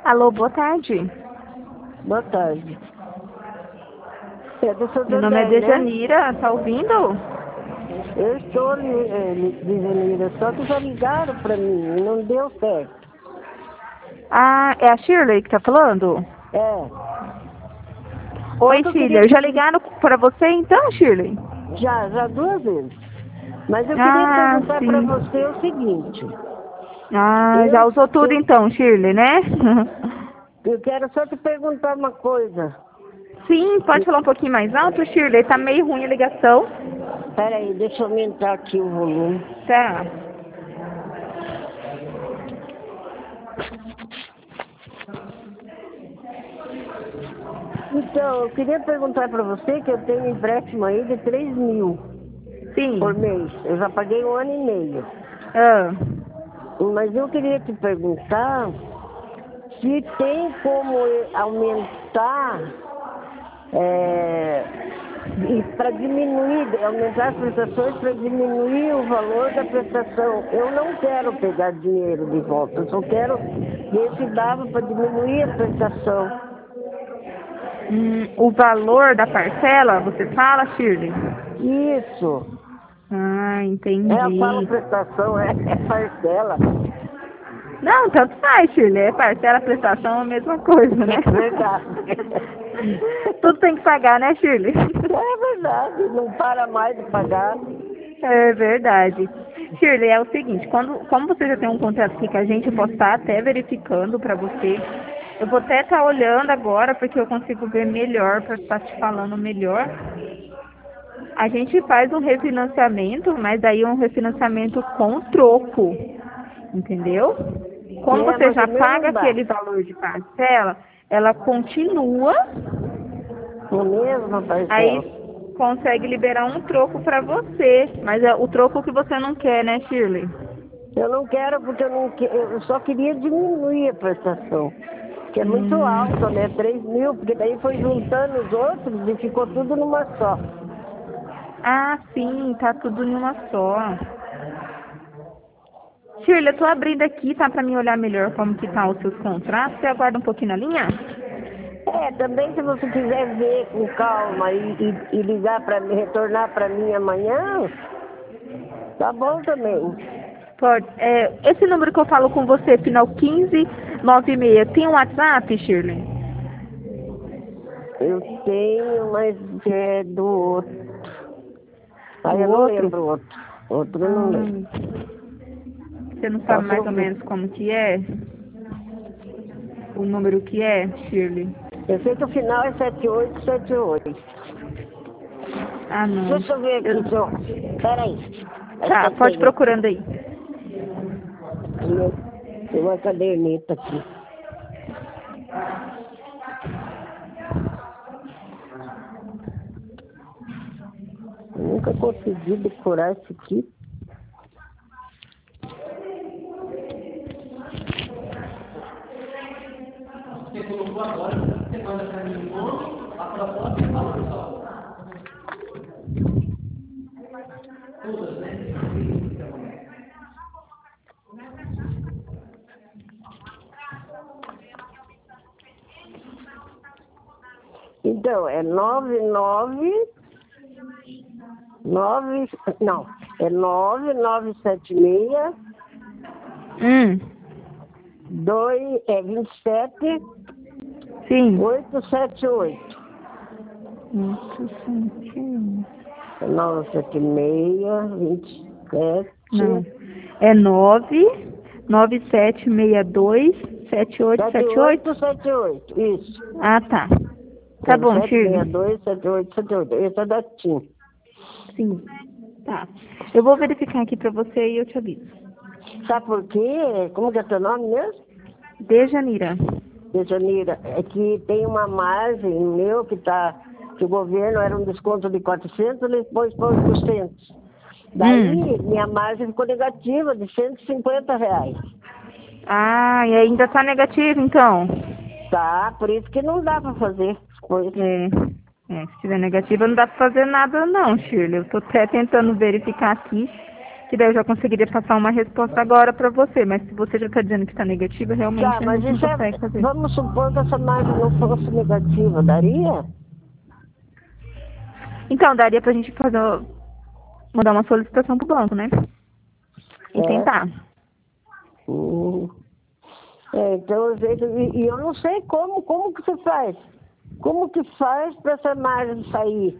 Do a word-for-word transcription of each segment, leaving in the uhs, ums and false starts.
Alô, boa tarde. Boa tarde. É do Santo Meu nome é André, né? Dejanira, tá ouvindo? Eu estou é, de Janeiro, só que já ligaram para mim e não deu certo. Ah, é a Shirley que tá falando? É. Só Oi, que eu queria Shirley, já perguntar, ligaram para você então, Shirley? já, já duas vezes. Mas eu queria Ah, perguntar para sim. você o seguinte. Ah, já Eu, usou tudo eu, então, Shirley, né? eu quero só te perguntar uma coisa. Sim, pode falar um pouquinho mais alto, Shirley? Tá meio ruim a ligação. Espera aí, deixa eu aumentar aqui o volume. Tá. Então, eu queria perguntar para você que eu tenho um empréstimo aí de três mil por Sim. mês. Eu já paguei um ano e meio. Ah. Mas eu queria te perguntar se tem como aumentar, é, para diminuir, aumentar as prestações para diminuir o valor da prestação. Eu não quero pegar dinheiro de volta, eu só quero ver se dava para diminuir a prestação. Hum, o valor da parcela, você fala, Shirley? Isso. Ah, É, eu falo entendi. prestação, é, é parcela. Não, tanto faz, Shirley. É parcela, prestação, é a mesma coisa, né? É verdade. Tudo tem que pagar, né, Shirley? É verdade, não para mais de pagar. É verdade. Shirley, é o seguinte, quando, como você já tem um contrato aqui com a gente, eu posso estar até verificando para você. Eu vou até estar olhando agora, porque eu consigo ver melhor, para estar te falando melhor. A gente faz um refinanciamento, mas aí é um refinanciamento com troco, entendeu? Como É, você mas já o meu paga não dá. aquele valor de parcela, ela continua, A mesma aí parcela. consegue liberar um troco para você. Mas é o troco que você não quer, né, Shirley? Eu não quero porque eu não que- eu só queria diminuir a prestação. Que é muito Hum, alta, né? Três mil, porque daí foi juntando os outros e ficou tudo numa só. ah, sim, tá tudo em uma só. Shirley, eu tô abrindo aqui, tá, para mim olhar melhor como que tá os seus contratos. Você aguarda um pouquinho na linha? É, também se você quiser ver com calma e, e- e ligar para mim, retornar para mim amanhã, tá bom também. Pode. É, esse número que eu falo com você, final quinze noventa e seis, tem um WhatsApp, Shirley? Eu tenho, mas é do outro. Do Aí eu não outro? lembro o outro. Outro eu não lembro. Ah, você não Só sabe se mais eu ou ver. menos como que é? O número que é, Shirley? Eu sei que o final é sete oito sete oito. Ah, não. Deixa eu ver aqui, Eu- senhor. Peraí. Acho que Tá, eu pode tenho. procurando aí. Meu, tem uma caderneta aqui. Eu nunca consegui decorar isso aqui. Então, é nove nove nove não, é nove nove sete seis Hum, dois é vinte e sete sim. oito sete oito. nove sete seis, vinte e Não. sete, É nove nove sete seis dois sete oito sete sete oito? oito sete oito, isso. Ah, tá. Tá Zero bom, sete Shirley. seis dois sete oito sete oito. Esse é da TIM. Sim. Tá. Eu vou verificar aqui pra você e eu te aviso. Sabe por quê? Como que é teu nome mesmo? Dejanira. Dejanira, é que tem uma margem meu que tá, que o governo era um desconto de quatrocentos, ele pôs para oitocentos. Daí, Hum. minha margem ficou negativa, de cento e cinquenta reais. Ah, e ainda tá negativo, então. Tá, por isso que não dá para fazer coisa. É, é, se tiver negativa não dá pra fazer nada não, Shirley. Eu tô até tentando verificar aqui. Que daí eu já conseguiria passar uma resposta agora para você, mas se você já está dizendo que está negativa, realmente Tá, a mas gente isso não é, consegue fazer. vamos supor que essa margem não fosse negativa, daria? Então, daria pra gente fazer, mandar uma solicitação pro banco, né? E É. tentar. Hum. É, então, eu sei- e, e eu não sei como, como que você faz. Como que faz para essa margem sair?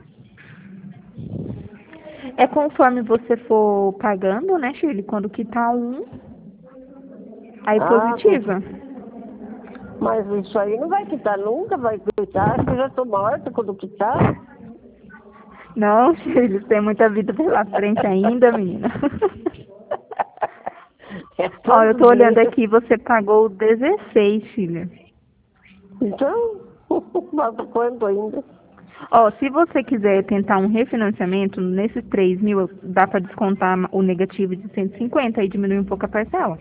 É conforme você for pagando, né, Shirley? Quando quitar um, aí Ah, positiva. mas isso aí não vai quitar nunca, vai quitar. Acho que eu já estou morta quando quitar. Não, Shirley, tem muita vida pela frente ainda, menina. É Ó, eu todo tô olhando dia. aqui, você pagou dezesseis, Shirley. Então, falta quanto ainda? Ó, se você quiser tentar um refinanciamento, nesses três mil, dá pra descontar o negativo de cento e cinquenta e diminuir um pouco a parcela.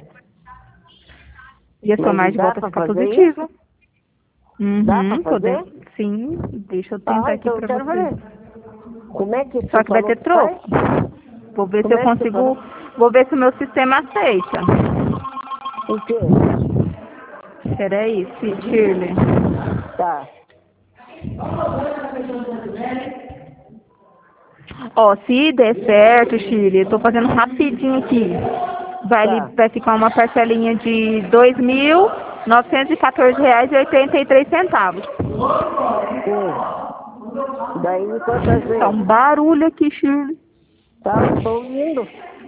E a sua Mas margem dá volta a para ficar fazer positiva. isso? Dá para Uhum, fazer? poder. Sim, deixa eu tentar Ah, aqui então eu pra quero você. ver. Como é que Só você que vai falou ter que faz? troco. Vou ver se Como eu é que você consigo. falou? Vou ver se o meu sistema aceita. O quê? Peraí, Shi- Shirley. Tá. Ó, se der certo, Shirley, eu tô fazendo rapidinho aqui. Vai, li- Tá. vai ficar uma parcelinha de dois mil novecentos e quatorze reais e oitenta e três centavos. Sim. Daí quantas Tá vezes? um barulho aqui, Shirley. Tá, eu tô ouvindo.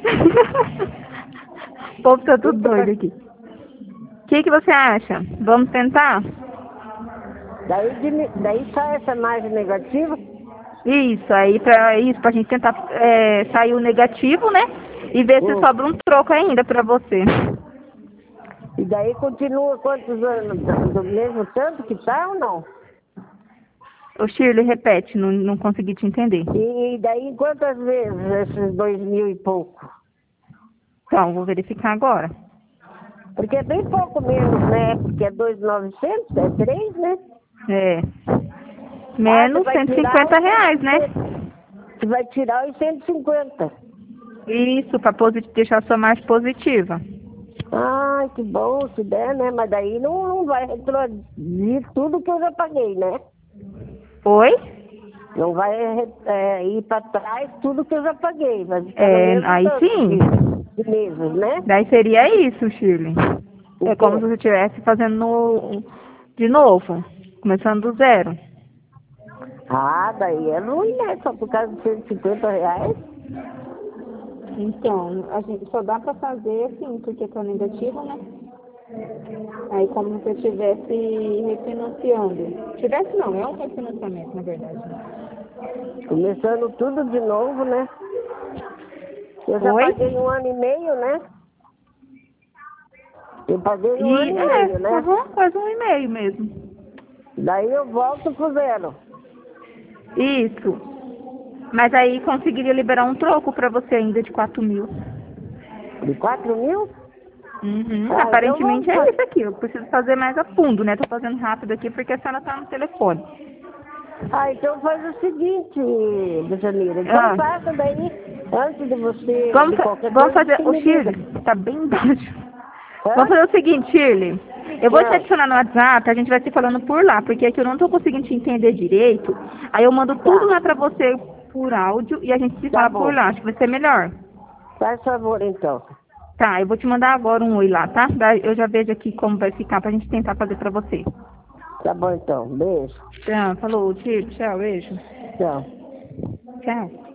O povo tá tudo Que que doido tá- aqui. O que, que você acha? Vamos tentar? Daí, dimi- daí sai essa margem negativa Isso, aí pra isso, pra gente tentar é, sair o negativo, né? E ver se hum. sobra um troco ainda pra você. E daí continua quantos anos? Do do mesmo tanto que tá ou não? Ô Shirley, repete, não, não consegui te entender. E daí quantas vezes esses dois mil e pouco? Então, vou verificar agora. Porque é bem pouco menos, né? Porque é dois mil e novecentos, é três, né? É. Ah, você Menos vai cento e tirar cinquenta os reais, né? cento e cinquenta. Você vai tirar os cento e cinquenta. Isso, pra posi- deixar a sua margem positiva. Ai, que bom, se der, né? Mas daí não, não vai retroduzir tudo que eu já paguei, né? Oi? Não vai é, ir para trás tudo que eu já paguei. Vai ficar no É, mesmo aí tanto sim. de, de meses, né? Daí seria isso, Shirley. O É como se quê? você estivesse fazendo no- de novo, começando do zero. Ah, daí é ruim, né? Só por causa de cento e cinquenta reais. Então, a gente só dá pra fazer assim, porque tá negativo, né? Aí como se eu estivesse refinanciando. Tivesse não, é um refinanciamento, na verdade. Né? Começando tudo de novo, né? Eu já Oi? paguei um ano e meio, né? Eu paguei um ano E e é, meio, né? uhum, quase um e meio mesmo. Daí eu volto pro zero. Isso. Mas aí conseguiria liberar um troco pra você ainda de quatro mil. De quatro mil? Uhum. Ah, então vamos Aparentemente é fazer. isso aqui. Eu preciso fazer mais a fundo, né? Tô fazendo rápido aqui porque a senhora tá no telefone. Ah, então faz o seguinte, Benjaneira. Então Ah, faça daí, antes de você, vamos, de fa- qualquer vamos coisa, fazer. você O me liga. Shirley, tá bem baixo. Vamos Hã? fazer o seguinte, Shirley. Eu vou te Não, adicionar no WhatsApp, a gente vai se falando por lá, porque aqui eu não tô conseguindo te entender direito. Aí eu mando tudo tá, lá pra você por áudio e a gente se tá fala por bom. lá. Acho que vai ser melhor. Faz favor, então. Tá, eu vou te mandar agora um oi lá, tá? Daí eu já vejo aqui como vai ficar pra gente tentar fazer pra você. Tá bom, então. Beijo. Tchau, falou, tio, tchau, beijo. Tchau. Tchau.